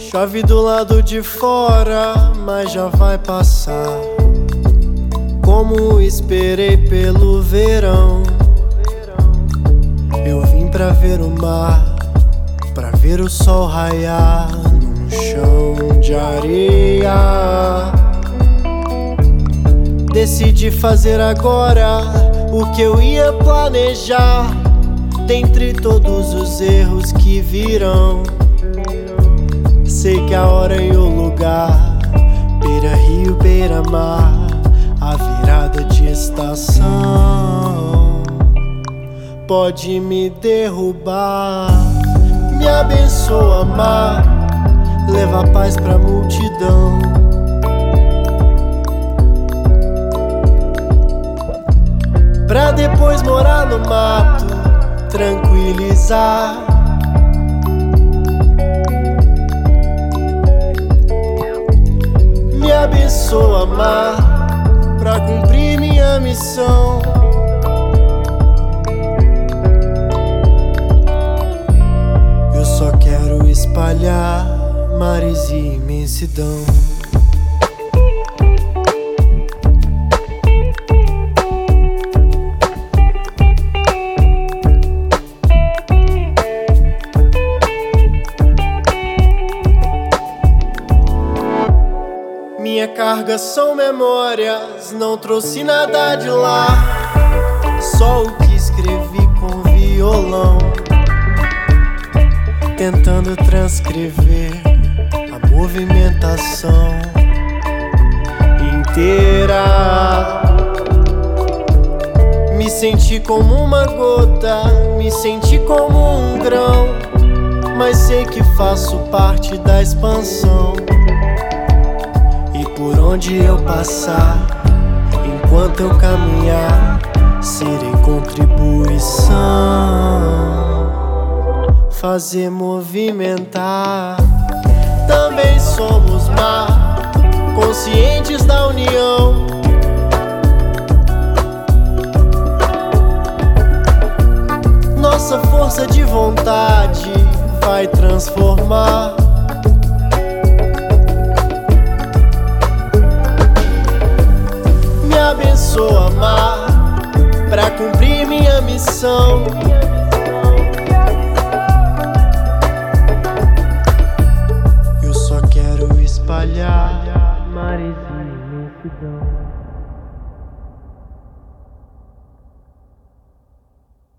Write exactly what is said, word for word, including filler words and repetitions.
Chove do lado de fora, mas já vai passar. Como esperei pelo verão, eu vim pra ver o mar, pra ver o sol raiar num chão de areia. Decidi fazer agora o que eu ia planejar, dentre todos os erros que virão. Sei que a hora e o lugar, beira-rio, beira-mar, a virada de estação pode me derrubar. Me abençoa, mar, leva paz pra multidão. Pra depois morar no mato, tranquilizar. Me abençoa, mar, pra cumprir minha missão. Eu só quero espalhar mares e imensidão. Minha carga são memórias, não trouxe nada de lá, só o que escrevi com violão, tentando transcrever a movimentação inteira. Me senti como uma gota, me senti como um grão, mas sei que faço parte da expansão. Por onde eu passar, enquanto eu caminhar, serei contribuição, fazer movimentar. Também somos mar, conscientes da união. Nossa força de vontade vai transformar. Me abençoa, mar, pra cumprir minha missão. Eu só quero espalhar mares e imensidão.